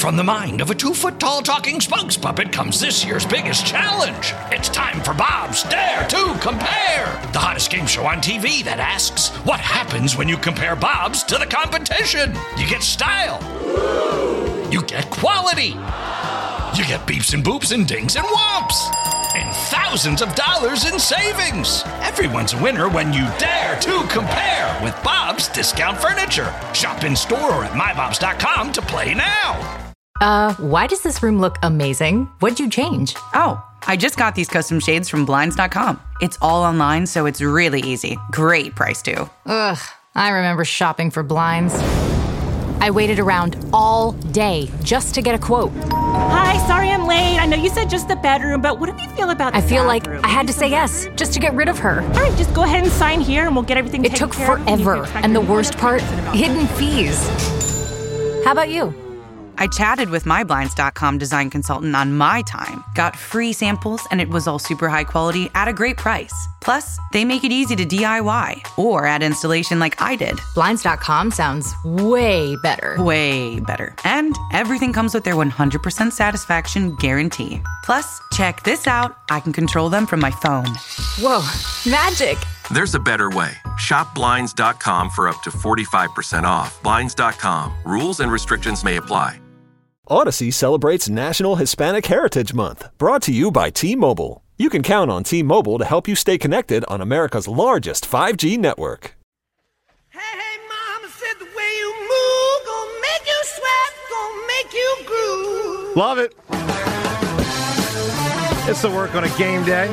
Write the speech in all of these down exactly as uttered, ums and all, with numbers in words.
From the mind of a two-foot-tall talking spokes puppet comes this year's biggest challenge. It's time for Bob's Dare to Compare, the hottest game show on T V that asks, what happens when you compare Bob's to the competition? You get style. You get quality. You get beeps and boops and dings and whomps. And thousands of dollars in savings. Everyone's a winner when you dare to compare with Bob's Discount Furniture. Shop in store or at my bobs dot com to play now. Uh, why does this room look amazing? What'd you change? Oh, I just got these custom shades from blinds dot com. It's all online, so it's really easy. Great price, too. Ugh, I remember shopping for blinds. I waited around all day just to get a quote. Hi, sorry I'm late. I know you said just the bedroom, but what do you feel about the I feel bathroom? like I had to say yes, just to get rid of her. All right, just go ahead and sign here and we'll get everything It taken took care of. forever, and the worst part, hidden fees. How about you? I chatted with my blinds dot com design consultant on my time, got free samples, and it was all super high quality at a great price. Plus, they make it easy to D I Y or add installation like I did. blinds dot com sounds way better. Way better. And everything comes with their one hundred percent satisfaction guarantee. Plus, check this out. I can control them from my phone. Whoa, magic. There's a better way. Shop blinds dot com for up to forty-five percent off. blinds dot com. Rules and restrictions may apply. Odyssey celebrates National Hispanic Heritage Month, brought to you by T-Mobile. You can count on T-Mobile to help you stay connected on America's largest five G network. Hey, hey, mama said the way you move, gonna make you sweat, gonna make you groove. Love it. It's the work on a game day.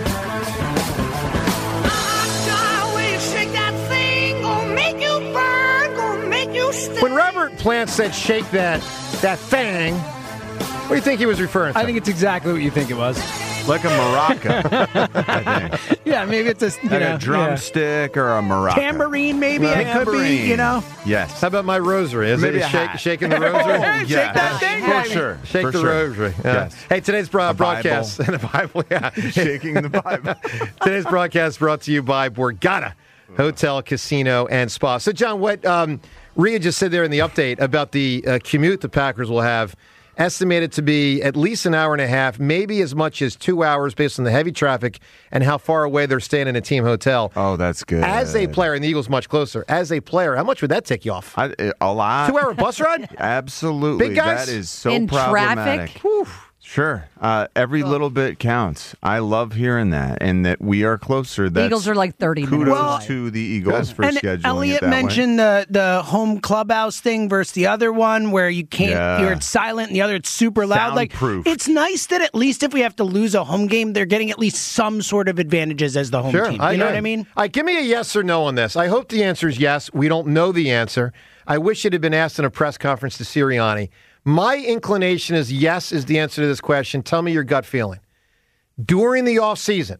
When Robert Plant said shake that that thing, what do you think he was referring to? I think it's exactly what you think it was. Like a maraca, I think. Yeah, maybe it's a, you like know, a drumstick yeah. or a maraca. Tambourine, maybe. Tambourine. It could be, you know. Yes. How about my rosary? Is maybe it a shake, hat. shaking the rosary? Shake yes. that thing, For baby. sure. Shake For the sure. rosary. Yeah. Yes. Hey, today's bro- broadcast. Bible. And the Bible, yeah. Shaking the Bible. Today's broadcast brought to you by Borgata Hotel, Casino, and Spa. So, John, what um, Rhea just said there in the update about the uh, commute the Packers will have, estimated to be at least an hour and a half, maybe as much as two hours based on the heavy traffic and how far away they're staying in a team hotel. Oh, that's good. As a player, and the Eagles much closer, as a player, how much would that take you off? I, a lot. Two-hour bus ride? Absolutely. Big guys? That is so in problematic. traffic. Whew. Sure. Uh, every little bit counts. I love hearing that, and that we are closer. That's Eagles are like thirty kudos minutes Well, away. to the Eagles for and scheduling Elliot it that mentioned the the home clubhouse thing versus the other one where you can't, Yeah. you're it's silent and the other it's super loud. Like Soundproof. it's nice that at least if we have to lose a home game, they're getting at least some sort of advantages as the home Sure, team. I You know agree. what I mean? All right, give me a yes or no on this. I hope the answer is yes. We don't know the answer. I wish it had been asked in a press conference to Sirianni. My inclination is yes is the answer to this question. Tell me your gut feeling. During the offseason,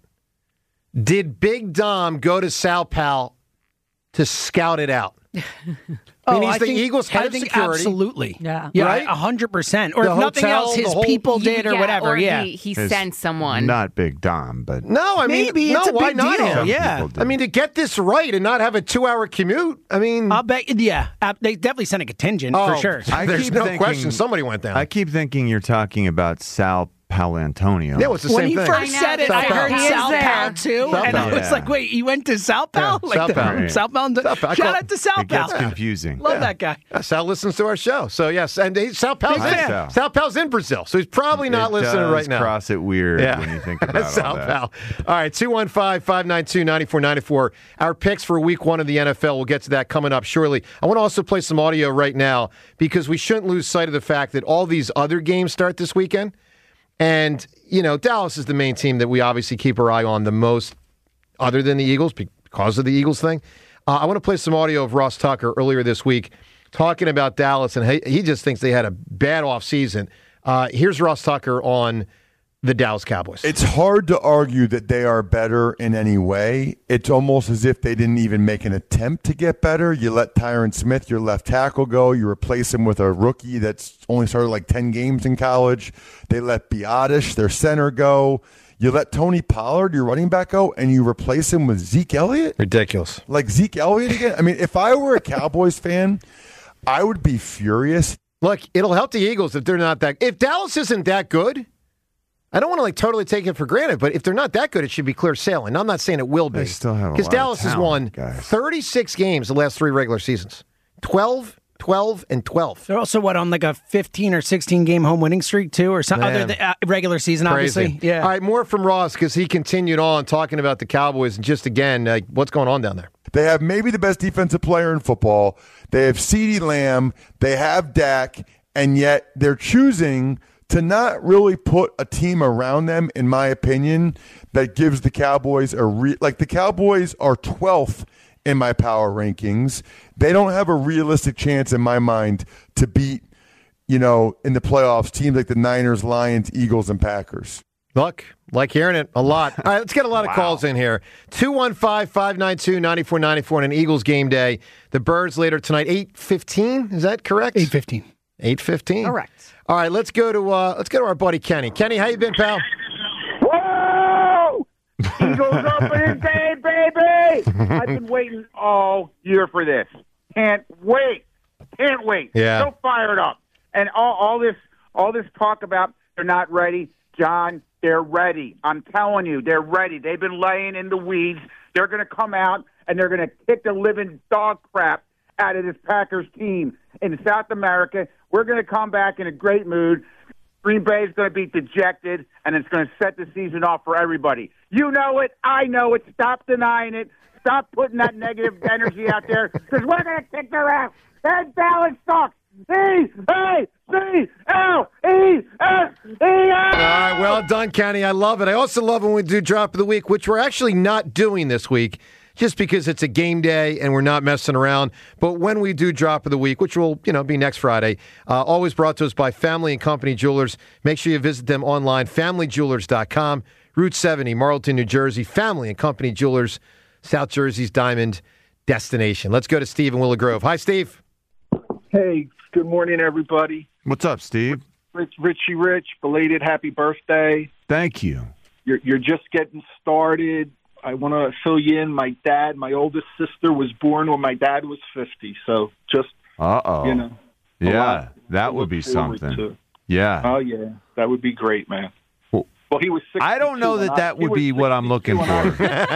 did Big Dom go to Sal Pal to scout it out? I mean, Oh, he's I the think, Eagles head I of think security. Absolutely. Yeah. Yeah, Right? a hundred percent. Or The if nothing hotel, else, the his whole- people did or Yeah, whatever. Or yeah. he, he His- sent someone. Not Big Dom, but No, I mean, Maybe no, it's a why big not deal. him? Yeah. people do. I mean, to get this right and not have a two-hour commute, I mean, I'll bet. Yeah, uh, they definitely sent a contingent oh, for sure. I there's keep no thinking- question somebody went down. I keep thinking you're talking about Sal Palantonio. yeah, it was the When same he thing. first I know, said it, Sal I heard Pal. He is Sal there. Pal too, Sal and I Pal. was Yeah. like, "Wait, you went to Sal Pal? Yeah, like Sal the, Pal. Sal Pal? Sal Pal. I Shout call- out to Sal It gets Pal. confusing. Love that guy. Yeah, Sal listens to our show, so yes, and he, Sal Pal's Big in, fan. Sal. Sal Pal's in Brazil, so he's probably not It listening does right now. cross it weird Yeah. when you think about Sal all that. Pal. All right, two one five, five nine two, nine four nine four. Our picks for week one of the N F L. We'll get to that coming up shortly. I want to also play some audio right now because we shouldn't lose sight of the fact that all these other games start this weekend. And, you know, Dallas is the main team that we obviously keep our eye on the most, other than the Eagles, because of the Eagles thing. Uh, I want to play some audio of Ross Tucker earlier this week talking about Dallas, and he, he just thinks they had a bad offseason. Uh, here's Ross Tucker on the Dallas Cowboys. It's hard to argue that they are better in any way. It's almost as if they didn't even make an attempt to get better. You let Tyron Smith, your left tackle, go. You replace him with a rookie that's only started like ten games in college. They let Biotish, their center, go. You let Tony Pollard, your running back, go, and you replace him with Zeke Elliott? Ridiculous. Like Zeke Elliott again? I mean, if I were a Cowboys fan, I would be furious. Look, it'll help the Eagles if they're not that. If Dallas isn't that good, I don't want to like totally take it for granted, but if they're not that good, it should be clear sailing. I'm not saying it will be. They still have a because lot Dallas of has won talent, guys. thirty-six games the last three regular seasons, twelve, twelve, and twelve. They're also, what, on like a fifteen or sixteen game home winning streak, too, or something other than uh, regular season, Crazy. obviously. Yeah. All right, more from Ross because he continued on talking about the Cowboys and just again, uh, what's going on down there? They have maybe the best defensive player in football. They have CeeDee Lamb. They have Dak, and yet they're choosing to not really put a team around them, in my opinion, that gives the Cowboys a re- like the Cowboys are twelfth in my power rankings. They don't have a realistic chance in my mind to beat, you know, in the playoffs teams like the Niners, Lions, Eagles, and Packers. Look, like hearing it a lot. All right, let's get a lot of wow. calls in here. two one five, five nine two, nine four nine four on an Eagles game day. The Birds later tonight, eight fifteen. Is that correct? eight fifteen. eight fifteen. Correct. All right, let's go to uh, let's go to our buddy Kenny. Kenny, how you been, pal? Whoa! Eagles opening day, baby! I've been waiting all year for this. Can't wait. Can't wait. Yeah. So fired up. And all, all this all this talk about they're not ready. John, they're ready. I'm telling you, they're ready. They've been laying in the weeds. They're going to come out, and they're going to kick the living dog crap out of this Packers team in South America. We're going to come back in a great mood. Green Bay is going to be dejected, and it's going to set the season off for everybody. You know it. I know it. Stop denying it. Stop putting that negative energy out there because we're going to kick their ass. That Dallas sucks. E A C L E S E S. All right, well done, Kenny. I love it. I also love when we do Drop of the Week, which we're actually not doing this week just because it's a game day and we're not messing around. But when we do Drop of the Week, which will, you know, be next Friday, uh, always brought to us by Family and Company Jewelers. Make sure you visit them online, family jewelers dot com, Route seventy, Marlton, New Jersey. Family and Company Jewelers, South Jersey's diamond destination. Let's go to Steve in Willow Grove. Hi, Steve. Hey, good morning, everybody. What's up, Steve? Rich, Richie Rich, belated happy birthday. Thank you. You're, you're just getting started. I want to fill you in. My dad, my oldest sister, was born when my dad was fifty. So just, Uh-oh. you know. Yeah, that would be forward something. to. Yeah. Oh, yeah. That would be great, man. Well, well he was sixty-two. I don't know that I- that he would was be what I'm looking sixty-two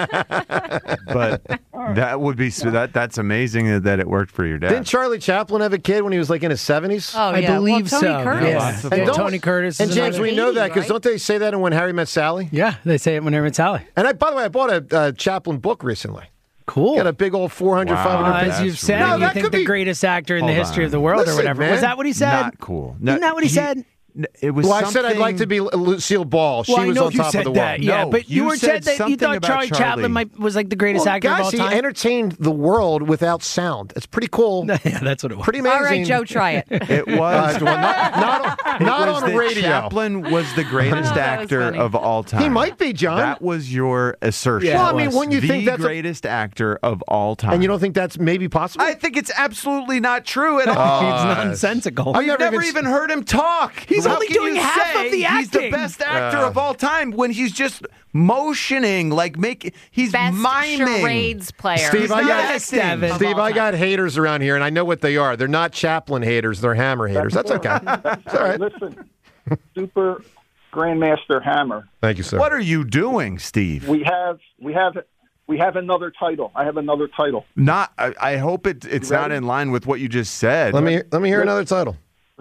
for. But that would be so that that's amazing that it worked for your dad. Didn't Charlie Chaplin have a kid when he was like in his seventies? Oh, I yeah. believe well, Tony so. Curtis. Yeah. Lots of And those. Tony Curtis. And is James, another- we know that because right? don't they say that in When Harry Met Sally? Yeah, they say it when they're in Sally. And I, by the way, I bought a uh, Chaplin book recently. Cool. Got a big old four hundred, Wow. five hundred Uh, pages. as you've That's said, No, you that think could the be- greatest actor in the Hold history on. of the world Listen, or whatever. man. Was that what he said? Not cool. No, Isn't that what he, said? It was Well, I said I'd something- like to be Lucille Ball. She Well, I was know on you top said of the that, world. yeah. No, but you, you were said said that you something thought about Charlie, Charlie. Chaplin might, was like the greatest Well, actor guys, of all he time. entertained the world without sound. It's pretty cool. yeah, that's what it was. Pretty amazing. All right, Joe, try it. It was Uh, well, not not, it not was on that radio. Chaplin was the greatest Oh, that was actor funny. of all time. He might be, John. That was your assertion. well, I mean, wouldn't you the think that's a, greatest actor of all time? and you don't think that's maybe possible? I think it's absolutely not true at all. It's nonsensical. I've You've never never even even heard him talk. He's How only can doing you half say of the He's the acting. best actor Uh. of all time when he's just motioning, like make he's Best miming. charades player. Steve, I not got acting. Devin. Steve, all I time. got haters around here, and I know what they are. They're not Chaplin haters; they're Hammer haters. That's okay. It's all right. Listen, Super Grandmaster Hammer. Thank you, sir. What are you doing, Steve? We have, we have, we have another title. I have another title. Not. I, I hope it, it's You not ready? in line with what you just said. Let me let me hear another title.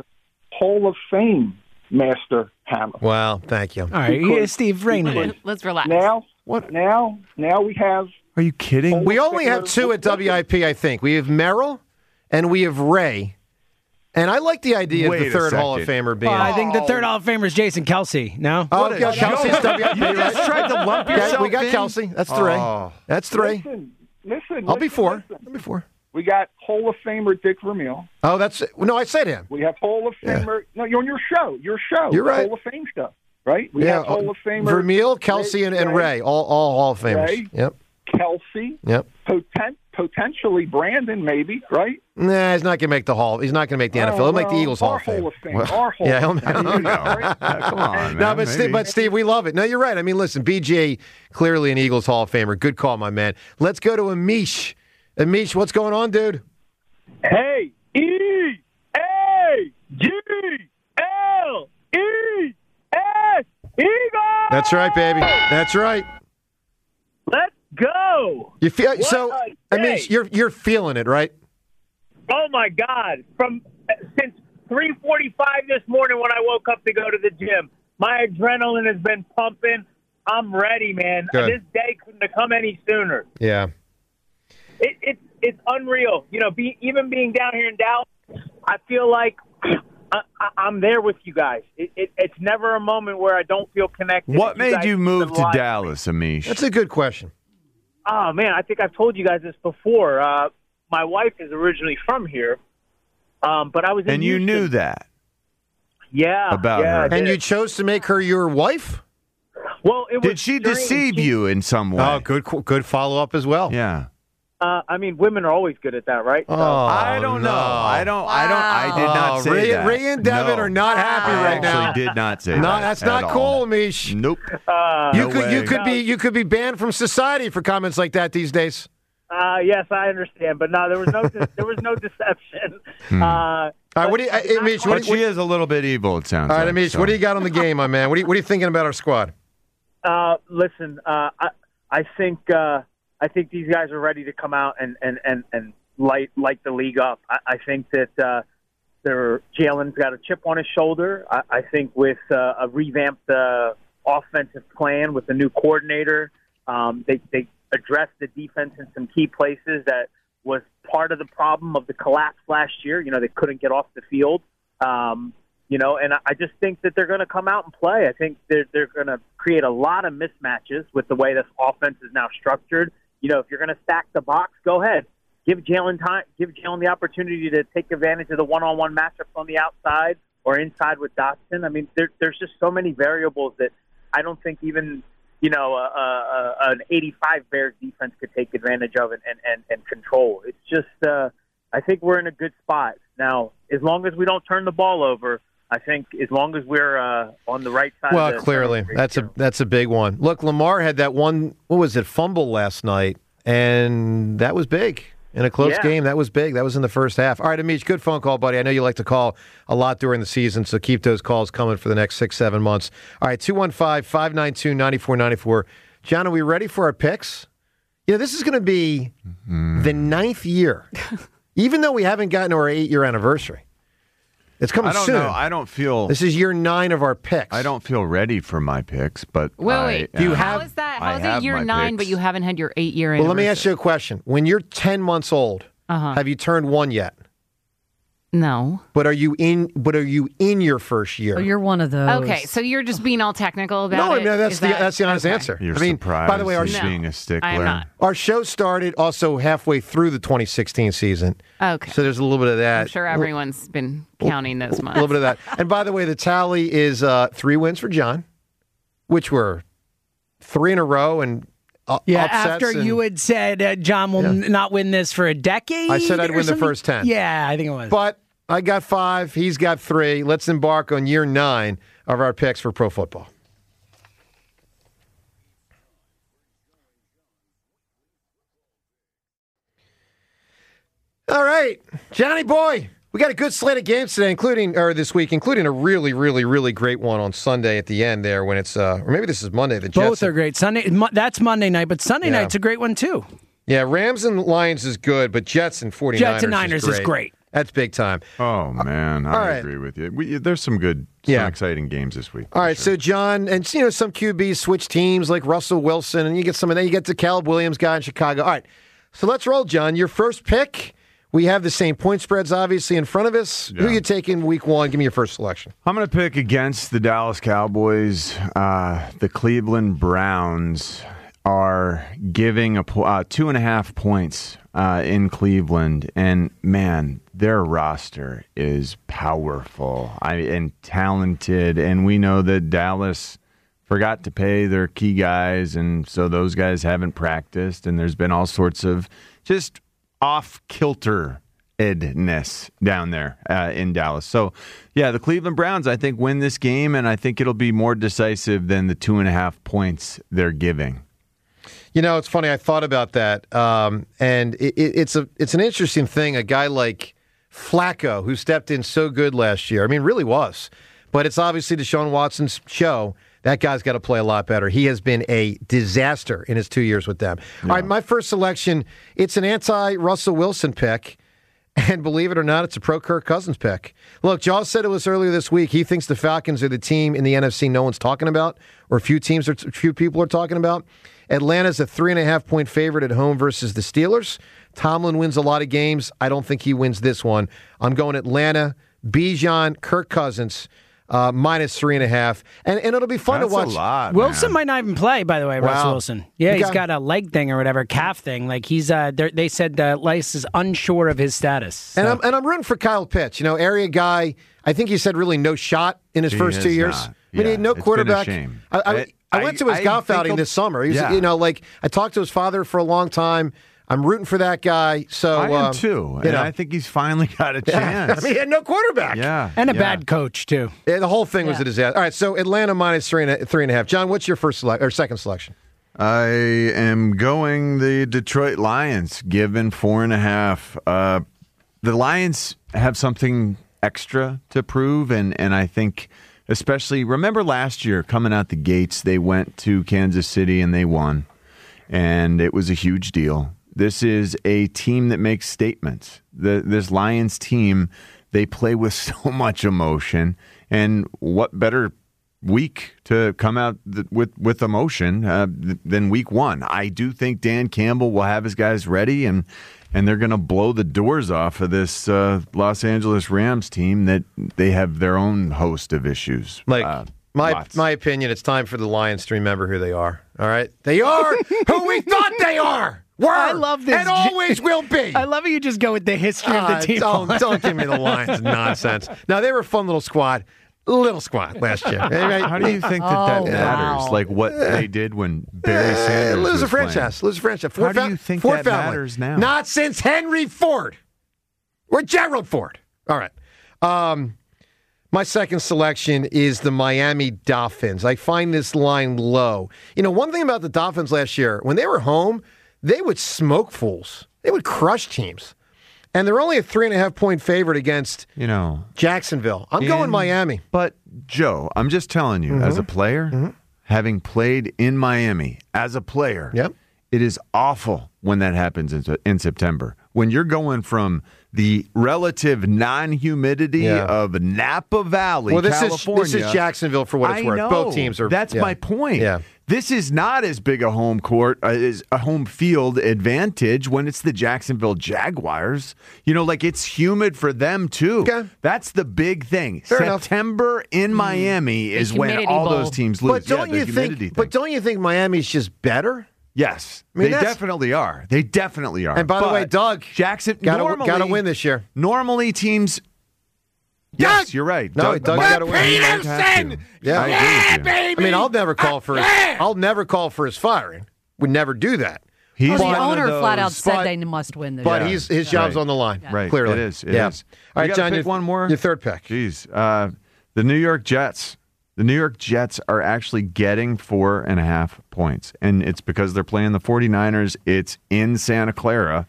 Hall of Fame Master Hammer. Wow, thank you. All right, Because- yeah, Steve, rein it in. Let's relax. Now, what? Now, now we have. Are you kidding? We only have two at W I P, I think. We have Merrill and we have Ray. And I like the idea Wait of a the third Hall of second. Famer being. Well, I think the third Hall of Famer is Jason Kelsey. No? Oh, What a yeah, Kelsey's joke. W I P, You right? just tried to lump Yeah, yourself we got in? Kelsey. That's three. Oh. That's three. Listen, listen. I'll be listen, four. listen. I'll be four. We got Hall of Famer Dick Vermeil. Oh, that's no. I said him. We have Hall of Yeah. Famer. No, you're on your show. Your show. You're the right. Hall of Fame stuff, right? We yeah, have Hall of Famer Vermeil, Kelsey, and, and Ray, all all Hall of Famers. Ray. Yep. Kelsey. Yep. Poten- potentially Brandon, maybe, right? Nah, he's not going to make the Hall. He's not going to make the N F L. He'll make the well, Eagles our Hall of Fame. Hall of Fame. Well, Our Hall yeah, he'll of make. Fame. You know. Right? Come on, man. No, but Steve, maybe. but Steve, we love it. No, you're right. I mean, listen, B J clearly an Eagles Hall of Famer. Good call, my man. Let's go to Amish. Amish, what's going on, dude? Hey, E A G L E S Eagles! That's right, baby. That's right. Let's go. You feel What so? a I mean, day. you're you're feeling it, right? Oh my God! From since three forty-five this morning when I woke up to go to the gym, my adrenaline has been pumping. I'm ready, man. Good. This day couldn't have come any sooner. Yeah. It, it's it's unreal. You know, be, even being down here in Dallas, I feel like I, I, I'm there with you guys. It, it, it's never a moment where I don't feel connected. What You made guys you keep move it to alive. Dallas, Amish? That's a good question. Oh man, I think I've told you guys this before. Uh, my wife is originally from here, um, but I was in And you Houston. knew that Yeah, about yeah, I her. did. And you chose to make her your wife? Well, it was Did she during- deceive you in some way? Oh, good good follow up as well. Yeah. Uh, I mean, women are always good at that, right? Oh, I don't know. no. I don't. I don't. I did not Oh, say Ray, that. Ray and Devin No. are not happy I right now. actually did not say No, that. that's at not all. cool, Amish. Nope. Uh, You No could you way. could be you could be banned from society for comments like that these days. Uh, yes, I understand, but no, there was no de- there was no deception. Hmm. Uh, All right, what do you, uh, Amish? What, But do you- she is a little bit evil. It sounds. all right, like, Amish, so. what do you got on the game, my man? What are you, what are you thinking about our squad? Uh, listen, uh, I I think uh, I think these guys are ready to come out and and and, and light light the league up. I, I think that uh, they're Jalen's got a chip on his shoulder. I, I think with uh, a revamped uh, offensive plan with a new coordinator, um, they they addressed the defense in some key places that was part of the problem of the collapse last year. You know, they couldn't get off the field. Um, You know, and I just think that they're going to come out and play. I think they're, they're going to create a lot of mismatches with the way this offense is now structured. You know, if you're going to stack the box, go ahead. Give Jalen time. Give Jalen the opportunity to take advantage of the one-on-one matchups on the outside or inside with Dotson. I mean, there, there's just so many variables that I don't think even, you know, a, a, a, an eighty-five Bears defense could take advantage of and, and, and, and control. It's just, uh, I think we're in a good spot. Now, as long as we don't turn the ball over, I think as long as we're uh, on the right side. Well, of the clearly that's a that's a big one. Look, Lamar had that one. What was it? Fumble last night, and that was big in a close Yeah. game. That was big. That was in the first half. All right, Amish, good phone call, buddy. I know you like to call a lot during the season, so keep those calls coming for the next six, seven months. All right, two one five, five nine two, nine four nine four. John, are we ready for our picks? You know, this is going to be Mm. the ninth year, even though we haven't gotten to our eight-year anniversary. It's coming I don't soon. know. I don't feel. This is year nine of our picks. I don't feel ready for my picks, but Wait, I, wait. uh, How is that? I How is have it year my nine, but picks. you haven't had your eight year Well, anniversary? let me ask you a question. When you're ten months old, Uh-huh. have you turned one yet? No. But are you in? But are you in your first year? Oh, you're one of those. Okay, so you're just being all technical about no, it. I mean, that's Is the that- that's the honest okay. answer. You're I mean, surprised. by the way, our he's No, being a stickler. I am not. our show started also halfway through the twenty sixteen season. Okay. So there's a little bit of that. I'm sure everyone's been counting those A months. little bit of that. And by the way, the tally is uh, three wins for John, which were three in a row and uh, Yeah, upsets after and- you had said uh, John will n- not win this for a decade. I said I'd or win the something? first ten. Yeah, I think it was. But I got five. He's got three. Let's embark on year nine of our picks for pro football. All right, Johnny boy, we got a good slate of games today, including or this week, including a really, really, really great one on Sunday at the end there when it's uh, or maybe this is Monday. The Jets Both are great. Sunday, Mo- that's Monday night, but Sunday Yeah. night's a great one too. Yeah, Rams and Lions is good, but Jets and 49ers, Jets and Niners is is great. great. That's big time. Oh man, I all right. agree with you. We, there's some good, some Yeah. exciting games this week. All right, so John, and you know some Q Bs switch teams like Russell Wilson, and you get some of that. You get the Caleb Williams guy in Chicago. All right, so let's roll, John. Your first pick. We have the same point spreads, obviously, in front of us. Who Yeah. you taking week one? Give me your first selection. I'm going to pick against the Dallas Cowboys. Uh, the Cleveland Browns are giving a po- uh, two and a half points uh, in Cleveland, and man, their roster is powerful I, and talented. And we know that Dallas forgot to pay their key guys, and so those guys haven't practiced. And there's been all sorts of just off-kilter-edness down there uh, in Dallas. So, yeah, the Cleveland Browns, I think, win this game, and I think it'll be more decisive than the two and a half points they're giving. You know, it's funny. I thought about that, um, and it, it, it's a it's an interesting thing. A guy like Flacco, who stepped in so good last year. I mean, really was. But it's obviously Deshaun Watson's show. That guy's got to play a lot better. He has been a disaster in his two years with them. Yeah. All right, my first selection, it's an anti-Russell Wilson pick. And believe it or not, it's a pro-Kirk Cousins pick. Look, Jaws said it was earlier this week. He thinks the Falcons are the team in the N F C no one's talking about, or few teams or few people are talking about. Atlanta's a three and a half point favorite at home versus the Steelers. Tomlin wins a lot of games. I don't think he wins this one. I'm going Atlanta, Bijan, Kirk Cousins. Uh, minus three and a half. And, and it'll be fun That's to watch. A lot, Wilson man. might not even play, by the way, wow. Russell Wilson. Yeah, he he's got, got a leg thing or whatever, calf thing. Like he's, uh, they said uh, Lice is unsure of his status. So. And, I'm, and I'm rooting for Kyle Pitts. You know, area guy. I think he said really no shot in his he first two years. Not. I mean, yeah, he had no it's quarterback. Been a shame. I, I, it, I went to his I, golf I outing this summer. He's, yeah. You know, like I talked to his father for a long time. I'm rooting for that guy. So I am um, too. You and know. I think he's finally got a chance. Yeah. I mean, he had no quarterback. Yeah. And a yeah. bad coach, too. Yeah, the whole thing yeah. was a disaster. All right, so Atlanta minus three and a, three and a half. John, what's your first select or second selection? I am going the Detroit Lions, given four and a half. Uh, the Lions have something extra to prove, and, and I think especially, remember last year, coming out the gates, they went to Kansas City and they won, and it was a huge deal. This is a team that makes statements. The, this Lions team, they play with so much emotion, and what better week to come out th- with with emotion uh, th- than week one. I do think Dan Campbell will have his guys ready, and and they're going to blow the doors off of this uh, Los Angeles Rams team that they have their own host of issues. Like uh, my lots. my opinion, it's time for the Lions to remember who they are. All right, they are who we thought they are. Were, I love this. And always will be. I love how you just go with the history uh, of the team. Don't, don't give me the Lions nonsense. Now, they were a fun little squad. Little squad last year. How do you think that that Oh, matters? wow. Like what they did when Barry Sanders lose was a franchise. playing? Lose a franchise. Ford How do fam- you think Ford that family. matters now? Not since Henry Ford or Gerald Ford. All right. Um, my second selection is the Miami Dolphins. I find this line low. You know, one thing about the Dolphins last year, when they were home, they would smoke fools. They would crush teams. And they're only a three and a half point favorite against You know, Jacksonville. I'm in- going Miami. But Joe, I'm just telling you, as a player, having played in Miami as a player, Yep. it is awful when that happens in, in September. When you're going from the relative non-humidity Yeah. of Napa Valley, Well, this California. is this is Jacksonville for what it's I worth. know. Both teams are. That's yeah. my point. Yeah. This is not as big a home court, uh, is a home field advantage when it's the Jacksonville Jaguars. You know, like it's humid for them too. Okay. That's the big thing. Fair enough. September in Miami is when humidity all bowl. those teams lose. But don't yeah, the you humidity think? thing. But don't you think Miami's just better? Yes, I mean, they that's- definitely are. They definitely are. And by the But way, Doug, Jackson Got normally to win this year. Normally, teams. Yes, you're right. No, Doug gotta win. Peterson. Yeah, I agree with you. I mean, I'll never call for his. I'll never call for his firing. Would never do that. He's Well, the one of owner flat out those- said but- they must win this But year. he's his job's Right. on the line. Right. Clearly, It is. It yeah. is. All You right, gotta John. pick your, one more. Your third pick. Jeez. Uh, the New York Jets. The New York Jets are actually getting four and a half points. And it's because they're playing the 49ers. It's in Santa Clara.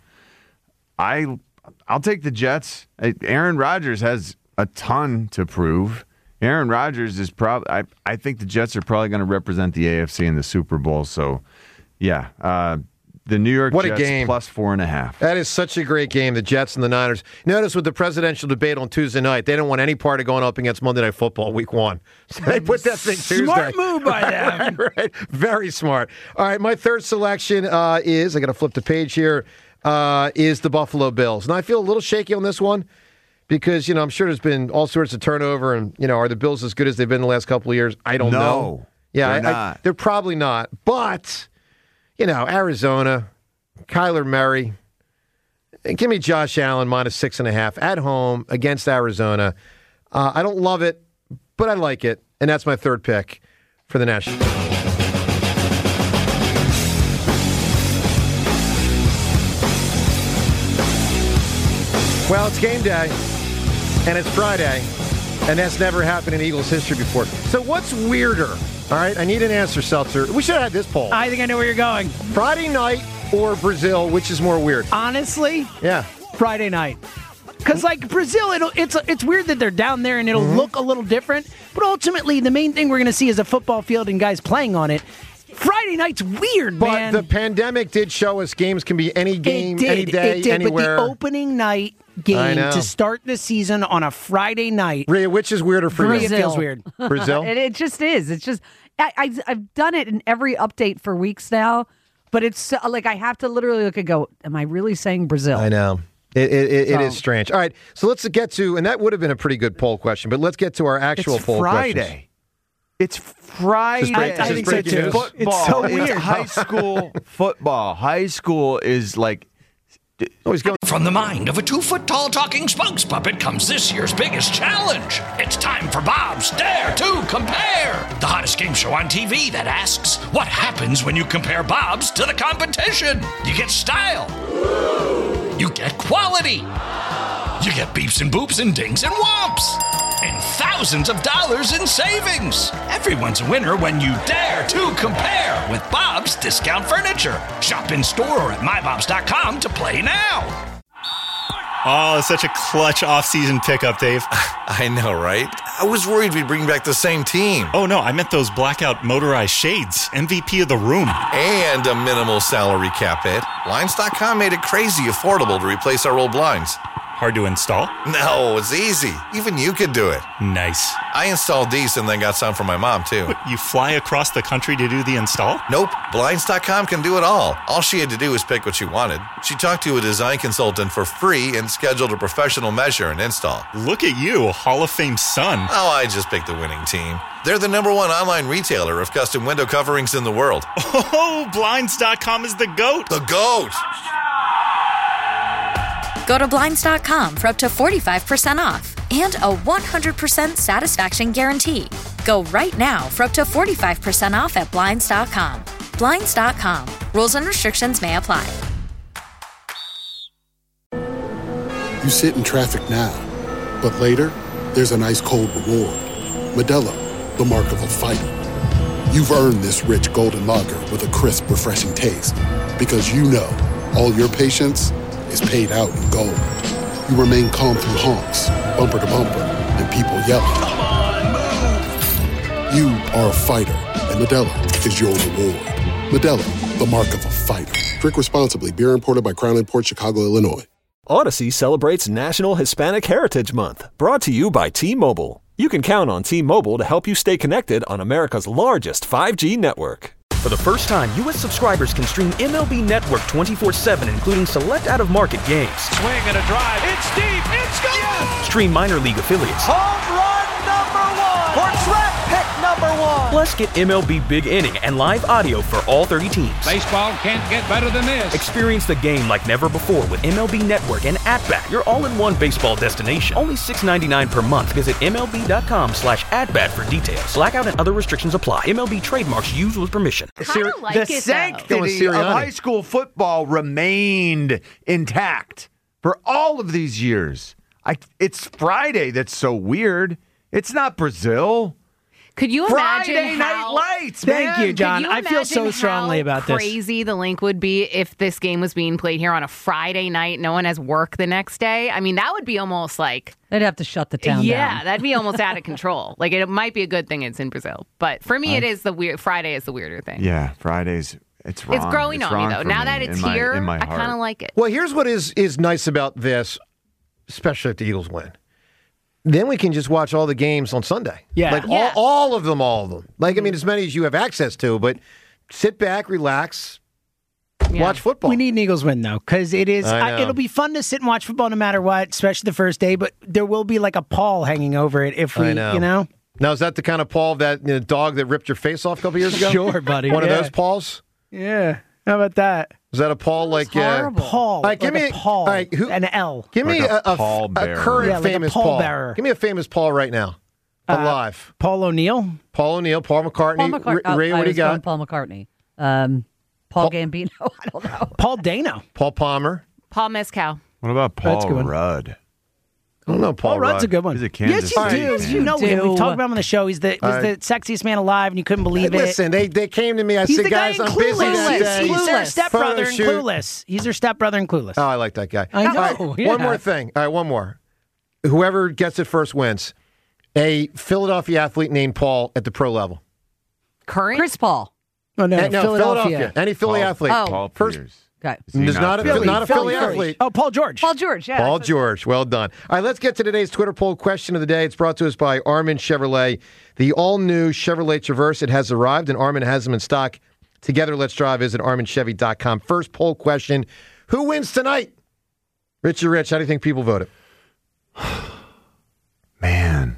I, I'll take the Jets. Aaron Rodgers has a ton to prove. Aaron Rodgers is probably, I, I think the Jets are probably going to represent the A F C in the Super Bowl. So, yeah. Uh, the New York What a Jets game. plus four and a half. That is such a great game, the Jets and the Niners. Notice with the presidential debate on Tuesday night, they don't want any part of going up against Monday Night Football week one. So they put that thing Tuesday. Smart move by them. right, right. Very smart. All right, my third selection uh, is, I got to flip the page here, uh, is the Buffalo Bills. And I feel a little shaky on this one because, you know, I'm sure there's been all sorts of turnover and, you know, are the Bills as good as they've been the last couple of years? I don't No, know. Yeah, they're I, I, not. they're probably not. But, you know, Arizona, Kyler Murray, and give me Josh Allen minus six and a half at home against Arizona. Uh, I don't love it, but I like it, and that's my third pick for the National. Well, it's game day, and it's Friday, and that's never happened in Eagles history before. So what's weirder? All right, I need an answer, Seltzer. We should have had this poll. I think I know where you're going. Friday night or Brazil, which is more weird? Honestly, Yeah. Friday night. Because, like, Brazil, it'll, it's it's weird that they're down there and it'll Mm-hmm. look a little different. But ultimately, the main thing we're going to see is a football field and guys playing on it. Friday night's weird, But man. the pandemic did show us games can be any game, it did, any day, it did, anywhere. But the opening night I game know. to start the season on a Friday night. Rhea, which is weirder for Rhea you? feels weird. Brazil? it, it just is. It's just I, I I've done it in every update for weeks now, but it's so, like I have to literally look and go, am I really saying Brazil? I know. It, it, it, it So- is strange. All right, so let's get to, and that would have been a pretty good poll question, but let's get to our actual It's poll Friday. questions. It's Friday. Just break- just breaking news. Football. It's so weird. high school football. High school is like. Oh, he's going. From the mind of a two-foot-tall talking spokes puppet comes this year's biggest challenge. It's time for Bob's Dare to Compare, the hottest game show on T V that asks, what happens when you compare Bob's to the competition? You get style. You get quality. You get beeps and boops and dings and whomps. And thousands of dollars in savings. Everyone's a winner when you dare to compare with Bob's Discount Furniture. Shop in store or at my bobs dot com to play now. Oh, it's such a clutch off-season pickup, Dave. I know, right? I was worried we'd bring back the same team. Oh, no, I meant those blackout motorized shades. M V P of the room. And a minimal salary cap hit. Blinds dot com made it crazy affordable to replace our old blinds. Hard to install? No, it's easy. Even you could do it. Nice. I installed these and then got some for my mom, too. What, you fly across the country to do the install? Nope. Blinds dot com can do it all. All she had to do was pick what she wanted. She talked to a design consultant for free and scheduled a professional measure and install. Look at you, a Hall of Fame son. Oh, I just picked the winning team. They're the number one online retailer of custom window coverings in the world. Oh, Blinds dot com is the GOAT. The GOAT! Go to Blinds dot com for up to forty-five percent off and a one hundred percent satisfaction guarantee. Go right now for up to forty-five percent off at Blinds dot com. Blinds dot com. Rules and restrictions may apply. You sit in traffic now, but later, there's an ice cold reward. Modelo, the mark of a fighter. You've earned this rich golden lager with a crisp, refreshing taste. Because you know, all your patience is paid out in gold. You remain calm through honks, bumper to bumper, and people yelling. Come on, move! You are a fighter, and Modelo is your reward. Modelo, the mark of a fighter. Drink responsibly. Beer imported by Crown Imports, Chicago, Illinois. Odyssey celebrates National Hispanic Heritage Month, brought to you by T-Mobile. You can count on T-Mobile to help you stay connected on America's largest five G network. For the first time, U S subscribers can stream M L B Network twenty-four seven, including select out-of-market games. Swing and a drive. It's deep. It's gone. Yes. Stream minor league affiliates. Home run number one. For draft pick number one. Plus, get M L B Big Inning and live audio for all thirty teams. Baseball can't get better than this. Experience the game like never before with M L B Network and At-Bat, your all-in-one baseball destination. Only six ninety-nine per month. Visit MLB.com slash at-bat for details. Blackout and other restrictions apply. M L B trademarks used with permission. Sir, like the it, though. sanctity of high school football remained intact for all of these years. I, it's Friday that's so weird. It's not Brazil. Could you imagine Friday how, Night Lights, Thank man. you, John. Could you I feel so imagine strongly how about this. crazy the link would be if this game was being played here on a Friday night. No one has work the next day. I mean, that would be almost like They'd have to shut the town yeah, down. that'd be almost out of control. Like it might be a good thing it's in Brazil, but for me, I- it is the weird. Friday is the weirder thing. Yeah, Fridays. It's wrong. It's growing on me wrong though. for Now me that in it's my- here, in my I heart. kind of like it. Well, here's what is is nice about this, especially if the Eagles win. Then we can just watch all the games on Sunday. Yeah. Like Yeah. All, all of them, all of them. Like, I mean, as many as you have access to, but sit back, relax, Yeah. watch football. We need an Eagles win, though, because it is. I I know. it'll be fun to sit and watch football no matter what, especially the first day. But there will be like a pall hanging over it if we, I know. you know. Now, is that the kind of Paul that you know, dog that ripped your face off a couple years ago? Sure, buddy. One Yeah. of those Pauls? Yeah. How about that? Is that a Paul like uh, Paul. All right, give like me a Paul. all right, who, an L. Give me Like a, a a, Paul a bearer. current Yeah, like a famous Paul Paul. bearer. Give me a famous Paul right now. Uh, Alive. Paul O'Neill. Paul O'Neill, Paul McCartney. Paul McCartney. R- Ray, oh, what I do you was going got? Paul McCartney. Um, Paul, Gambino. I don't know. Paul Dano. Paul Palmer. Paul Mescal. What about That's a Paul good one. Rudd? I don't know, Paul, Paul Rudd's Rudd. a good one. He's a Kansas yes, you City do. fan. You know You him. We've do. talked about him on the show. He's the, he's All the right. sexiest man alive, and you couldn't believe Hey, it. listen, they, they came to me. I He's said, the guy guys, in I'm busy Clueless. that day. He's their stepbrother Photo in shoot. Clueless. He's their stepbrother in Clueless. Oh, I like that guy. I know. All right, Yeah. One more thing. All right, one more. Whoever gets it first wins. A Philadelphia athlete named Paul at the pro level. Current? Chris Paul. Oh, no, Eh, no, Philadelphia. Any Philly Paul- athlete. Oh. Paul First, Pierce. Okay. There's not, a, Philly? not a Philly, Philly. athlete. Oh, Paul George. Paul George. Yeah. Paul George. Well done. All right, let's get to today's Twitter poll question of the day. It's brought to us by Armin Chevrolet. The all-new Chevrolet Traverse. It has arrived, and Armin has them in stock. Together, let's drive. Visit armin chevy dot com. First poll question. Who wins tonight? Richie Rich, how do you think people voted? Man.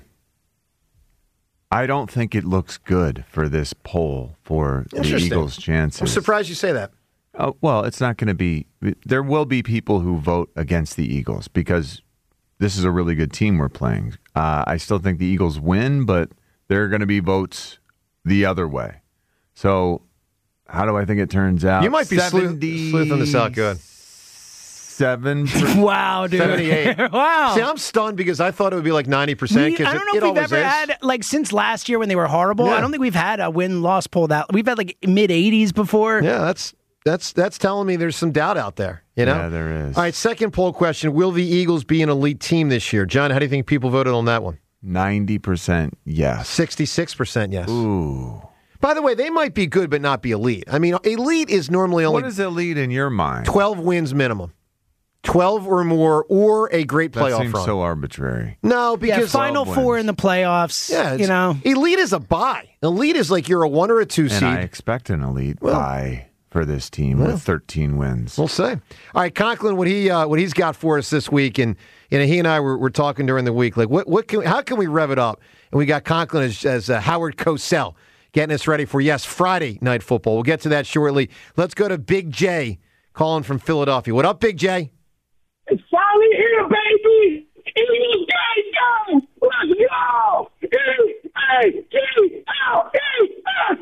I don't think it looks good for this poll for the Interesting. Eagles' chances. I'm surprised you say that. Oh, well, it's not going to be. There will be people who vote against the Eagles because this is a really good team we're playing. Uh, I still think the Eagles win, but there are going to be votes the other way. So, how do I think it turns out? You might be sleuth, sleuthing this out good. Seven. Wow, dude. seventy-eight. Wow. See, I'm stunned because I thought it would be like ninety percent. We- I don't know it, if it we've always ever is. had, like, since last year when they were horrible, Yeah. I don't think we've had a win-loss pulled out. We've had, like, mid-eighties before. Yeah, that's that's that's telling me there's some doubt out there. You know? Yeah, there is. All right, second poll question. Will the Eagles be an elite team this year? John, how do you think people voted on that one? ninety percent yes. sixty-six percent yes. Ooh. By the way, they might be good but not be elite. I mean, elite is normally only What is elite in your mind? twelve wins minimum. twelve or more, or a great That playoff seems run. so arbitrary. No, Yeah, because Final twelve Four wins. in the playoffs. Yeah, you it's- know. elite is a bye. Elite is like you're a one or a two And seed. I expect an elite Well- bye for this team Well. with thirteen wins. We'll see. All right, Conklin, what he uh, what he's got for us this week, and you know, he and I were, were talking during the week, like what what can how can we rev it up? And we got Conklin as, as uh, Howard Cosell getting us ready for yes Friday night football. We'll get to that shortly. Let's go to Big J calling from Philadelphia. What up, Big J? It's finally here, baby! Eagles game, go! Let's go! E A G L E S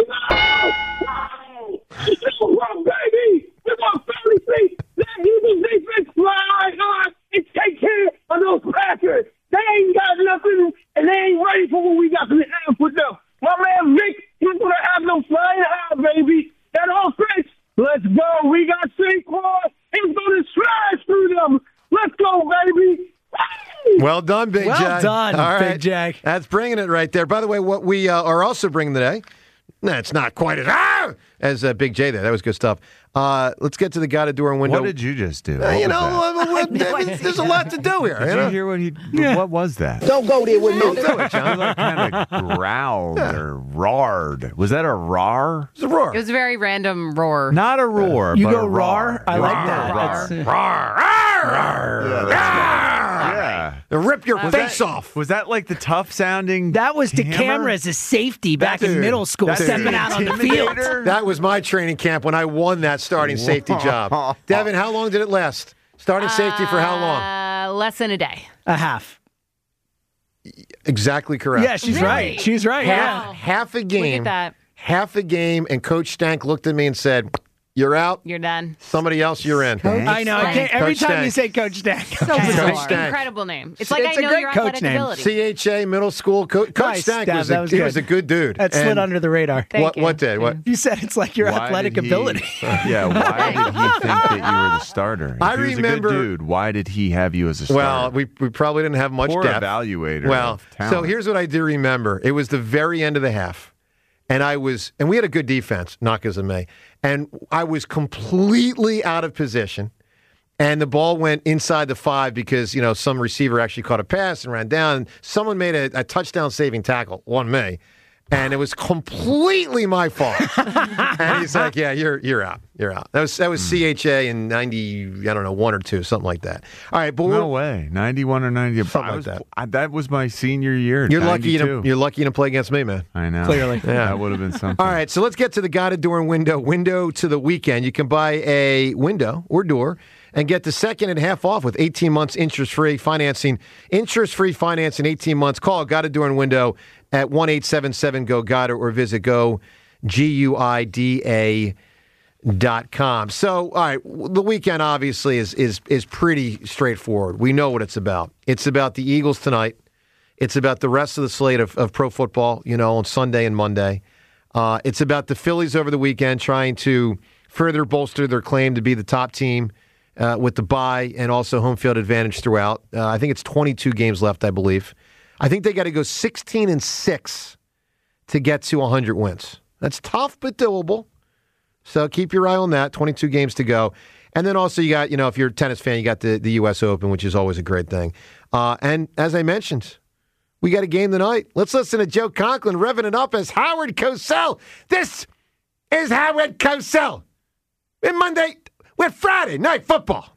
Eagles! It's so wrong, baby! We're going to finally see that Eagles defense fly hard and take care of those Packers. They ain't got nothing, and they ain't ready for what we got to have with them. My man Vic, he's going to have them flying high, baby. That offense, let's go. We got Saquon. He's going to smash through them. Let's go, baby. Well done, Big Well J. done, All Big right. J. That's bringing it right there. By the way, what we uh, are also bringing today, no, it's not quite as ah! as uh, Big J there. That was good stuff. Uh, let's get to the guy to door and window. What did you just do? Uh, What you was know, that? uh, what- there's, there's a lot to do here. Did you you know? hear what he? What was that? Don't go there with me. Don't do it, John. He like kind of growled or roared. Was that a roar? It's a roar. It was a very random roar. Not a roar. You but go a roar? I like that. Roar. That's- Yeah, that's- yeah. And rip your Was face that- off. Was that like the tough sounding? That was the hammer? camera as a safety back in Dude, middle school, that's stepping the out on the field. intimidator? That was my training camp when I won that starting safety job. Devin, how long did it last? Starting safety for how long? Uh, less than a day. A half. Exactly correct. Yeah, she's Really? right. She's right. half, Yeah. half a Look game. at that. Half a game, and Coach Stank looked at me and said, "You're out. You're done. Somebody else, you're in." I know. I can't, every Coach time you Stank. say Coach Stank. So Coach bizarre. Stank. Incredible name. It's like It's I a know great your coach athletic name. ability. C H A middle school. Co- Coach Nice, Stank Dab, was that a, was he good. was a good dude. That slid And under the radar. Thank what, you. what did? What? You said it's like your Why athletic did he- ability. Yeah, why did he think that you were the starter? If I he was remember- a good dude. Why did he have you as a starter? Well, we, we probably didn't have much Poor depth. evaluator Well, of talent. so here's what I do remember. It was the very end of the half. And I was, and we had a good defense, knock as it may. And I was completely out of position. And the ball went inside the five because, you know, some receiver actually caught a pass and ran down. Someone made a, a touchdown saving tackle on me. And it was completely my fault. And he's like, "Yeah, you're you're out. You're out." That was that was C H A in ninety, I don't know, one or two, something like that. All right, but no we're, way, ninety-one or ninety. Something I like was, that. I, that was my senior year. you're lucky ninety-two. to you're lucky to play against me, man. I know. Clearly. Yeah. That would have been something. All right, so let's get to the guided door and window. Window to the weekend. You can buy a window or door and get the second and half off with eighteen months interest-free financing. Interest-free financing, eighteen months. Call Guided Door and Window at one eight seven seven G O G U I D A or visit go G U I D A Dot com. So, all right, the weekend obviously is is is pretty straightforward. We know what it's about. It's about the Eagles tonight. It's about the rest of the slate of, of pro football, you know, on Sunday and Monday. Uh, it's about the Phillies over the weekend trying to further bolster their claim to be the top team uh, with the bye and also home field advantage throughout. Uh, I think it's twenty-two games left, I believe. I think they got to go sixteen and six to get to one hundred wins. That's tough but doable. So keep your eye on that. twenty-two games to go. And then also you got, you know, if you're a tennis fan, you got the, the U S Open, which is always a great thing. Uh, and as I mentioned, we got a game tonight. Let's listen to Joe Conklin revving it up as Howard Cosell. This is Howard Cosell. And Monday, with Friday Night Football.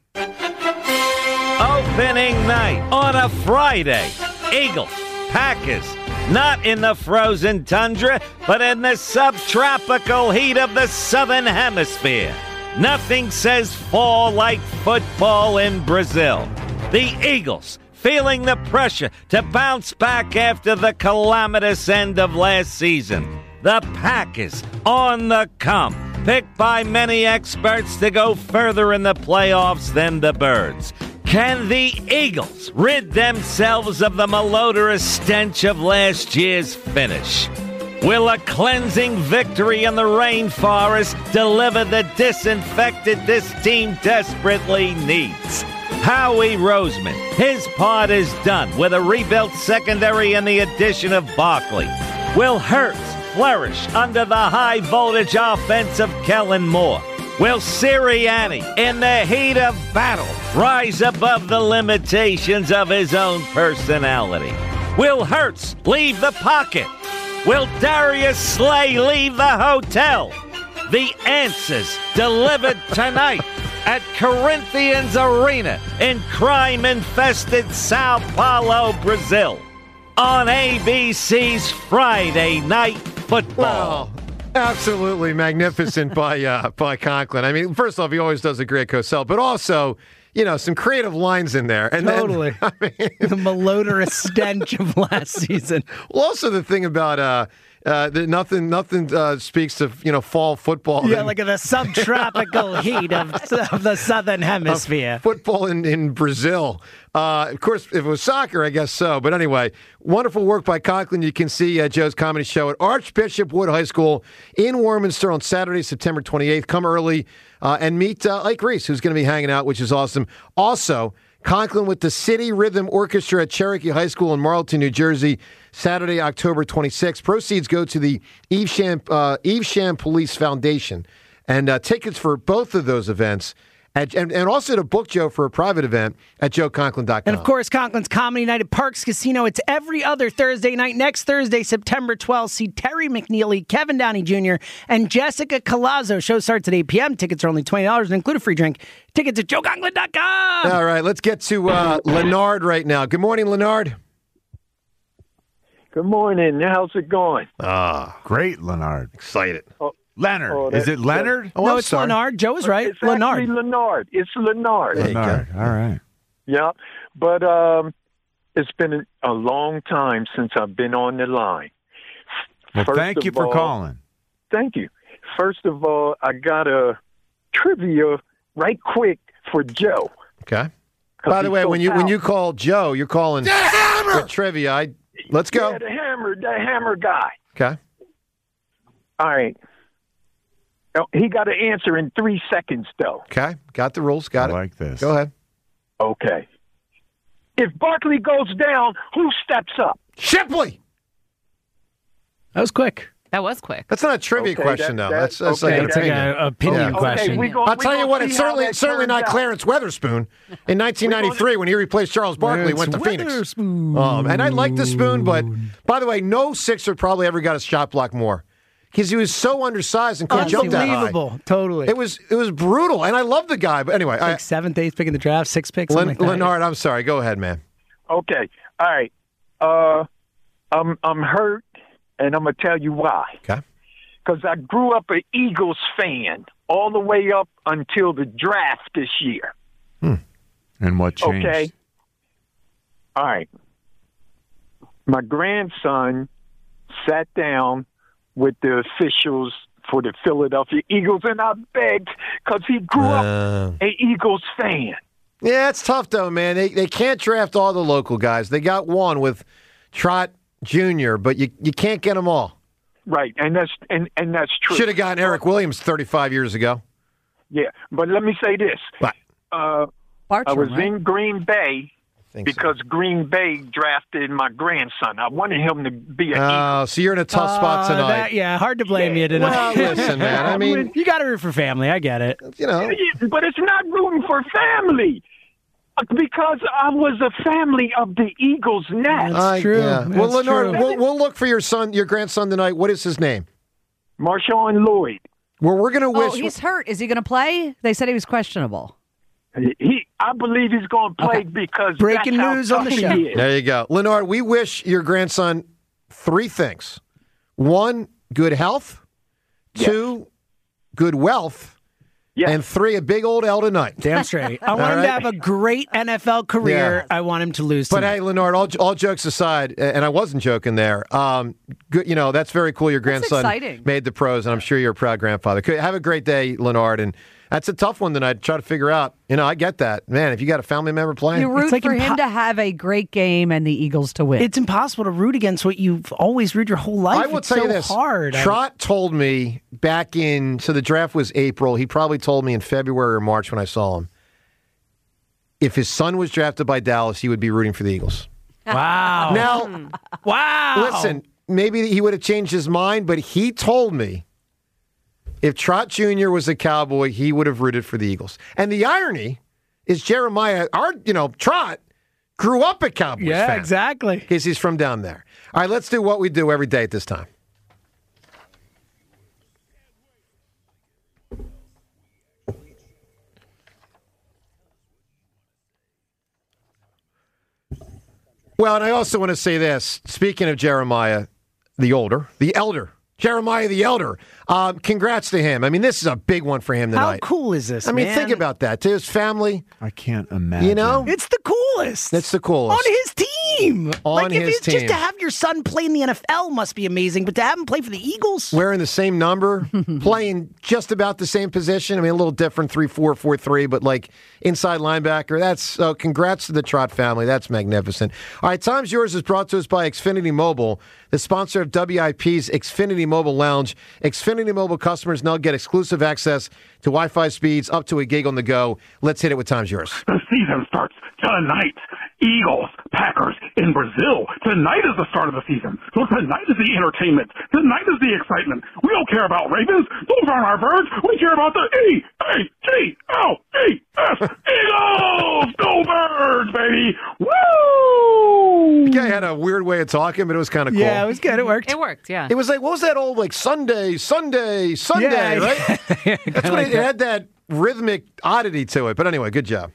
Opening night on a Friday. Eagles, Packers. Not in the frozen tundra, but in the subtropical heat of the southern hemisphere. Nothing says fall like football in Brazil. The Eagles, feeling the pressure to bounce back after the calamitous end of last season. The Packers, on the come, picked by many experts to go further in the playoffs than the Birds. Can the Eagles rid themselves of the malodorous stench of last year's finish? Will a cleansing victory in the rainforest deliver the disinfectant this team desperately needs? Howie Roseman, his part is done with a rebuilt secondary and the addition of Barkley. Will Hurts flourish under the high-voltage offense of Kellen Moore? Will Sirianni, in the heat of battle, rise above the limitations of his own personality? Will Hurts leave the pocket? Will Darius Slay leave the hotel? The answers delivered tonight at Corinthians Arena in crime-infested Sao Paulo, Brazil, on A B C's Friday Night Football. Wow. Absolutely magnificent by uh, by Conklin. I mean, first off, he always does a great Cosell, but also, you know, some creative lines in there. And Totally. Then, I mean, the malodorous stench of last season. Well, also the thing about uh, uh, that nothing nothing uh, speaks of, you know, fall football. Yeah, than, like in the subtropical heat of, of the southern hemisphere. Football in, in Brazil. Uh, of course, if it was soccer, I guess so. But anyway, wonderful work by Conklin. You can see uh, Joe's comedy show at Archbishop Wood High School in Warminster on Saturday, September twenty-eighth. Come early uh, and meet uh, Ike Reese, who's going to be hanging out, which is awesome. Also, Conklin with the City Rhythm Orchestra at Cherokee High School in Marlton, New Jersey, Saturday, October twenty-sixth. Proceeds go to the Evesham, uh, Evesham Police Foundation. And uh, tickets for both of those events, at, and, and also to book Joe for a private event at joe conklin dot com. And of course, Conklin's Comedy Night at Parks Casino. It's every other Thursday night. Next Thursday, September twelfth, see Terry McNeely, Kevin Downey Junior, and Jessica Colazzo. Show starts at eight p.m. Tickets are only twenty dollars and include a free drink. Tickets at joe conklin dot com. All right, let's get to uh, Leonard right now. Good morning, Leonard. Good morning. How's it going? Ah, great, Leonard. Excited. Oh, Leonard. oh, Is it that's- Leonard? Oh, no, I'm it's sorry. Leonard. Joe is right. It's Leonard. actually Leonard. It's Leonard. There you go. Leonard. All right. Yeah, but um, it's been a long time since I've been on the line. Well, First thank you of for all- calling. Thank you. First of all, I got a trivia right quick for Joe. Okay. By the he's way, so when you when you powerful. call Joe, you're calling for trivia. I, let's go. Yeah, the hammer, the hammer guy. Okay. All right. Oh, he got to answer in three seconds, though. Okay. Got the rules. Got I it. like this. Go ahead. Okay. If Barkley goes down, who steps up? Shipley. That was quick. That was quick. That's not a trivia Okay, question, that- though. that- That's, that's okay, like an that's like opinion. a opinion Yeah. question. Okay, we gon- I'll we tell you gonna what, see it's how certainly that certainly turns not out. Clarence Weatherspoon. In nineteen ninety-three, when he replaced Charles Barkley, went to Phoenix. Um, and I like the Spoon, but by the way, no Sixer probably ever got a shot block more because he was so undersized and couldn't jump that high. Unbelievable. Totally. It was it was brutal, and I love the guy. But anyway, like I, seventh, eighth pick in the draft, six picks. Len, something like that. Leonard, I'm sorry. Go ahead, man. Okay. All right. Uh, I'm I'm hurt, and I'm gonna tell you why. Okay. Because I grew up an Eagles fan all the way up until the draft this year. And what changed? Okay. All right. My grandson sat down with the officials for the Philadelphia Eagles, and I begged because he grew Uh. up a Eagles fan. Yeah, it's tough, though, man. They they can't draft all the local guys. They got one with Trot Junior, but you, you can't get them all. Right, and that's and, and that's true. Should have gotten Eric Williams thirty-five years ago. Yeah, but let me say this. What? Uh, Bartram, I was right? in Green Bay Think because Green Bay drafted my grandson. I wanted him to be a Oh, so you're in a tough spot Uh, tonight. that- yeah, hard to blame you tonight. Well, listen, man. I mean, you got to root for family. I get it. You know, But it's not rooting for family. Because I was a family of the Eagles Nets. I- yeah. Well, Lenore, we'll, we'll look for your son, your grandson tonight. What is his name? Marshawn Lloyd. Well, we're going to Oh, wish. he's hurt. Is he going to play? They said he was questionable. He, I believe he's going to play because Breaking that's how news on the tough show. he is. There you go. Lenore, we wish your grandson three things. One, good health. Two, good wealth. And three, a big old L tonight. Damn straight. I want All him right? to have a great N F L career. I want him to lose. But tonight. hey, Lenore, all, all jokes aside, and I wasn't joking there. Um, good, you know, that's very cool. Your grandson exciting. made the pros, and I'm sure you're a proud grandfather. Could- Have a great day, Lenore, and that's a tough one tonight. Try to figure out. You know, I get that, man. If you got a family member playing, You root like for impo- him to have a great game and the Eagles to win. It's impossible to root against what you've always rooted your whole life. I will it's tell so you this. hard. Trot told me back in, so the draft was April. He probably told me in February or March when I saw him. If his son was drafted by Dallas, he would be rooting for the Eagles. Wow. Now, wow. listen, maybe he would have changed his mind, but he told me if Trot Junior was a Cowboy, he would have rooted for the Eagles. And the irony is Jeremiah, our, you know, Trot grew up a Cowboys Yeah, fan. exactly. Because he's from down there. All right, let's do what we do every day at this time. Well, and I also want to say this. Speaking of Jeremiah, the older, the elder, Jeremiah the elder, um, congrats to him. I mean, this is a big one for him How tonight. cool is this? I mean, man? think about that. To his family, I can't imagine. you know, It's the coolest. it's the coolest. on his team. On like if his it's just team. to have your son play in the N F L must be amazing, but to have him play for the Eagles, Wearing the same number, playing just about the same position. I mean, a little different, three four, four three, but like inside linebacker. That's so. Congrats to the Trot family. That's magnificent. All right, Time's Yours is brought to us by Xfinity Mobile, the sponsor of W I P's Xfinity Mobile Lounge. Xfinity Mobile customers now get exclusive access to Wi-Fi speeds up to a gig on the go. Let's hit it with Time's Yours. The season starts tonight. Eagles, Packers in Brazil. Tonight is the start of the season. So tonight is the entertainment. Tonight is the excitement. We don't care about Ravens. Those aren't our birds. We care about the E A G L E S. Eagles! Go Birds, baby! Woo! The guy had a weird way of talking, but it was kind of cool. yeah, it was good. It worked. It worked, yeah. It was like, what was that old, like, Sunday, Sunday, Sunday, Yeah, right? yeah. That's what like it, it that. had that rhythmic oddity to it. But anyway, good job.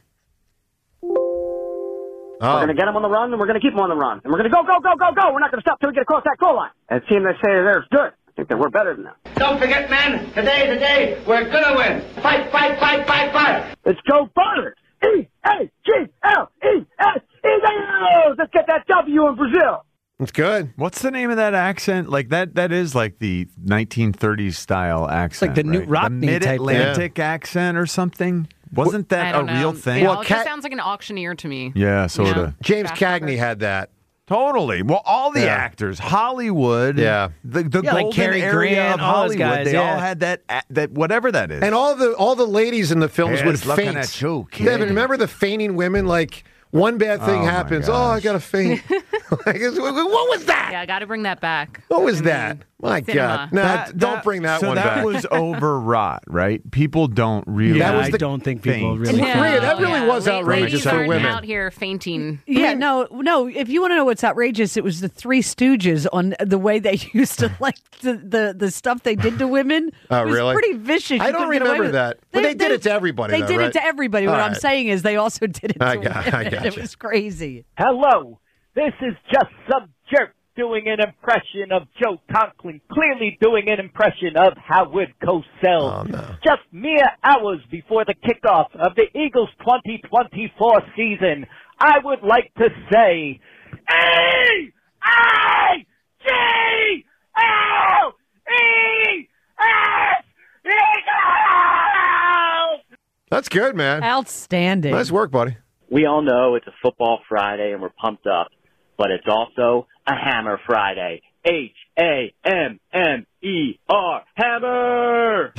We're Oh, going to get them on the run, and we're going to keep them on the run. And we're going to go, go, go, go, go. We're not going to stop till we get across that goal line. And the team that say they're good, I think that we're better than them. Don't forget, man, today's the day we're gonna win. Fight, fight, fight, fight, fight. Let's go Birds! E A G L E S! Eagles! Let's get that W in Brazil. it's good. What's the name of that accent? Like that that is like the nineteen thirties style accent. like the Knute right? Rockne the type thing. Mid-Atlantic accent or something. Wasn't I that a don't real know. thing? It Well, all Cat- just sounds like an auctioneer to me. Yeah, sort know? of. James Fast Cagney forward. had that. Totally. Well, all the Yeah. actors, Hollywood, Yeah. the, the Yeah, like golden Cary area Grant, of all those Hollywood, guys, they yeah. all had that, that whatever that is. And all the all the ladies in the films Yes, would looking faint. at you, kid. Yeah, but remember the fainting women? Like, one bad thing Oh, my happens. Oh, I gosh. got to faint. Like, it's- what was that? Yeah, I got to bring that back. What was in the that? My cinema. God. No, That- don't that- bring that so one that back. was overwrought, right? People don't really. Yeah, That was I the don't think people thing. really. Yeah, Maria, that really yeah. was La- outrageous ladies for aren't women. out here fainting. Yeah, no, no. If you want to know what's outrageous, it was the Three Stooges on the way they used to like the the, the stuff they did to women. Oh, it was really? Pretty vicious. I You don't couldn't get away remember with it. that. But they did it to everybody, They though, did right? it to everybody. What All I'm right. saying is they also did it to I got- I women. got It you. was crazy. Hello, this is just some jerk doing an impression of Joe Conklin, clearly doing an impression of Howard Cosell. Oh, no. Just mere hours before the kickoff of the Eagles twenty twenty-four season, I would like to say, E A G L E S! That's good, man. Outstanding. Nice work, buddy. We all know it's a football Friday and we're pumped up, but it's also a Hammer Friday. H A M M E R, Hammer!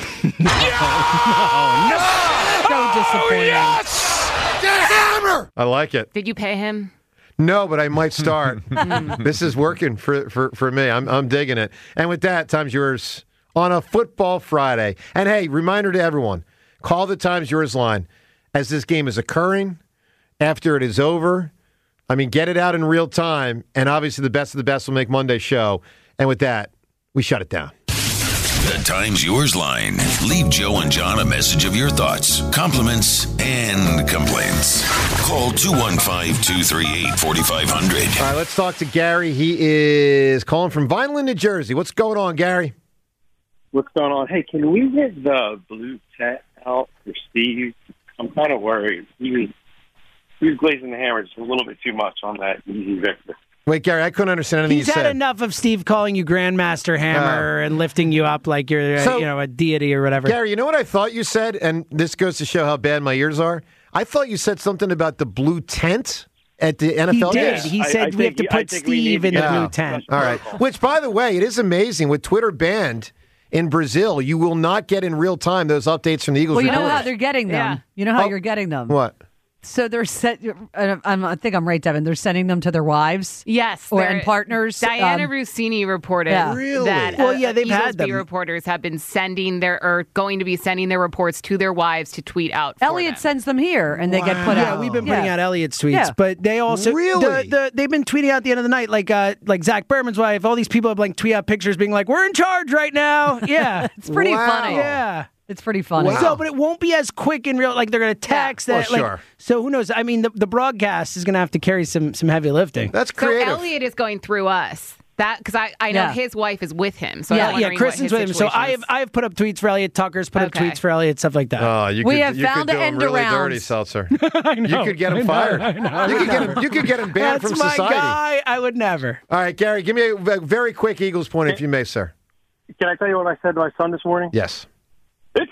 Oh, no! So disappointing. yes! The Hammer! I like it. Did you pay him? No, but I might start. This is working for, for, for me. I'm I'm digging it. And with that, time's yours on a football Friday. And hey, reminder to everyone, call the Time's Yours line as this game is occurring, after it is over. I mean, get it out in real time, and obviously the best of the best will make Monday's show. And with that, we shut it down. The Time's Yours line. Leave Joe and John a message of your thoughts, compliments, and complaints. Call two one five, two three eight, four five zero zero. All right, let's talk to Gary. He is calling from Vineland, New Jersey. What's going on, Gary? What's going on? Hey, can we get the blue tat out for Steve? I'm kind of worried. He was, he was glazing the hammer just a little bit too much on that easy victor. Wait, Gary, I couldn't understand anything He's you had said. enough of Steve calling you Grandmaster Hammer Oh. and lifting you up like you're uh, So- you know, a deity or whatever. Gary, you know what I thought you said? And this goes to show how bad my ears are. I thought you said something about the blue tent at the N F L He did. games. He said we have to put Steve in the Yeah. blue tent. All right. Which, by the way, it is amazing. With Twitter banned in Brazil, you will not get in real time those updates from the Eagles Well, you know reporters. how they're getting them. Yeah. You know how Oh, you're getting them. What? So they're set. uh, I'm, I think I'm right, Devin. They're sending them to their wives. Yes, or they're- and partners. Diana um, Rossini reported Yeah. Really? that Well, uh, yeah, they've Eagles had them. beat reporters have been sending their or going to be sending their reports to their wives to tweet out. For Elliot them. sends them here, and they get put Yeah, out. we've been putting Yeah. out Elliot's tweets, Yeah. but they also Really? the, the, they've been tweeting out at the end of the night, like uh, like Zach Berman's wife. All these people have like tweet out pictures, being like, "We're in charge right now." Yeah, It's pretty Wow. funny. yeah. It's pretty funny. So, but it won't be as quick in real. Like they're going to text Well, that. Like, sure. So who knows? I mean, the, the broadcast is going to have to carry some some heavy lifting. That's So creative. Elliot is going through us. That because I, I know Yeah. his wife is with him. So yeah, I'm yeah. wondering Kristen's what with his him. So situation I have is. I have put up tweets for Elliot. Tucker's put up Okay. tweets for Elliot. Stuff like that. Oh, you We could, have you found could do the him end really arounds. dirty, Seltzer. I know. You could get him I know, fired. I know, I you would could get never. him. You could get him banned That's from my society. guy. I would never. All right, Gary, give me a, a very quick Eagles point, if you may, sir. Can I tell you what I said to my son this morning? Yes. It's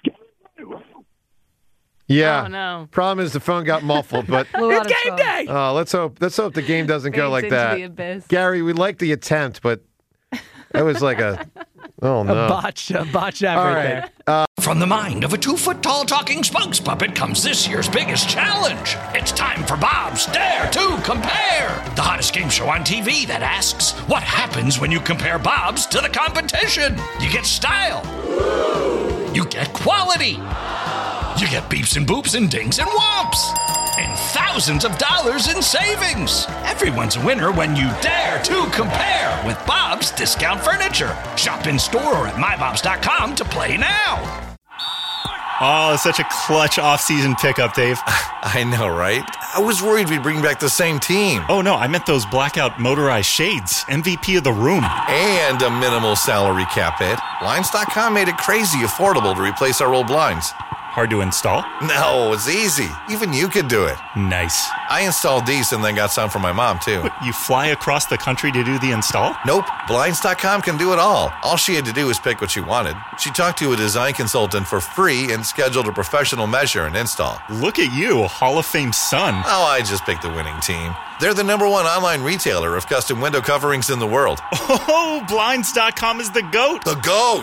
Yeah. Oh, no. Problem is the phone got muffled, but Blew out It's his game phone. day. uh, let's hope let's hope the game doesn't go Fades like into that. the abyss. Gary, we like the attempt, but it was like a oh no. A botch, a botch effort All there. right. Uh, From the mind of a two-foot-tall talking spokes puppet comes this year's biggest challenge. It's time for Bob's Dare to Compare, the hottest game show on T V that asks, what happens when you compare Bob's to the competition? You get style. You get quality. You get beeps and boops and dings and whomps. And thousands of dollars in savings. Everyone's a winner when you dare to compare with Bob's Discount Furniture. Shop in store or at my bobs dot com to play now. Oh, such a clutch off-season pickup, Dave. I know, right? I was worried we'd bring back the same team. Oh, no, I meant those blackout motorized shades. M V P of the room. And a minimal salary cap hit. Blinds dot com made it crazy affordable to replace our old blinds. Hard to install? No, it's easy. Even you could do it. Nice. I installed these and then got some for my mom, too. What, you fly across the country to do the install? Nope. Blinds dot com can do it all. All she had to do was pick what she wanted. She talked to a design consultant for free and scheduled a professional measure and install. Look at you, a Hall of Fame son. Oh, I just picked the winning team. They're the number one online retailer of custom window coverings in the world. Oh, Blinds dot com is the GOAT. The GOAT!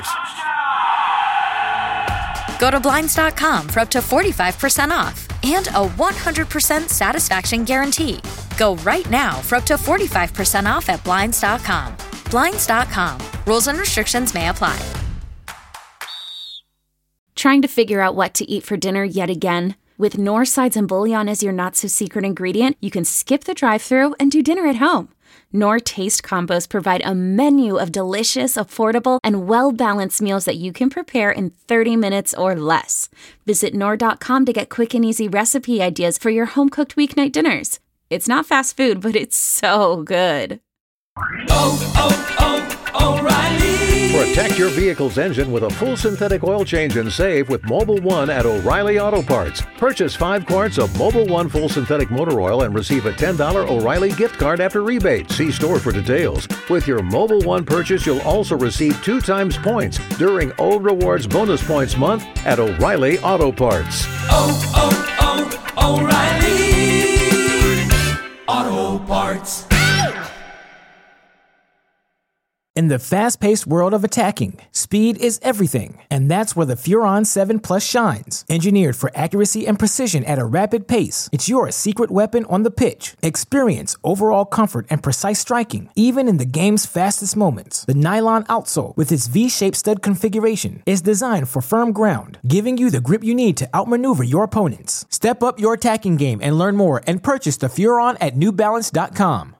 Go to Blinds dot com for up to forty-five percent off and a one hundred percent satisfaction guarantee. Go right now for up to forty-five percent off at Blinds dot com. Blinds dot com. Rules and restrictions may apply. Trying to figure out what to eat for dinner yet again? With Knorr sides and bouillon as your not-so-secret ingredient, you can skip the drive-thru and do dinner at home. Knorr Taste Combos provide a menu of delicious, affordable, and well-balanced meals that you can prepare in thirty minutes or less. Visit Knorr dot com to get quick and easy recipe ideas for your home-cooked weeknight dinners. It's not fast food, but it's so good. Oh, oh, oh, O'Reilly. Protect your vehicle's engine with a full synthetic oil change and save with Mobil one at O'Reilly Auto Parts. Purchase five quarts of Mobil one full synthetic motor oil and receive a ten dollars O'Reilly gift card after rebate. See store for details. With your Mobil one purchase, you'll also receive two times points during O Rewards Bonus Points Month at O'Reilly Auto Parts. Oh, oh, oh, O'Reilly Auto Parts. In the fast-paced world of attacking, speed is everything, and that's where the Furon seven Plus shines. Engineered for accuracy and precision at a rapid pace, it's your secret weapon on the pitch. Experience overall comfort and precise striking, even in the game's fastest moments. The nylon outsole, with its V-shaped stud configuration, is designed for firm ground, giving you the grip you need to outmaneuver your opponents. Step up your attacking game and learn more and purchase the Furon at New Balance dot com.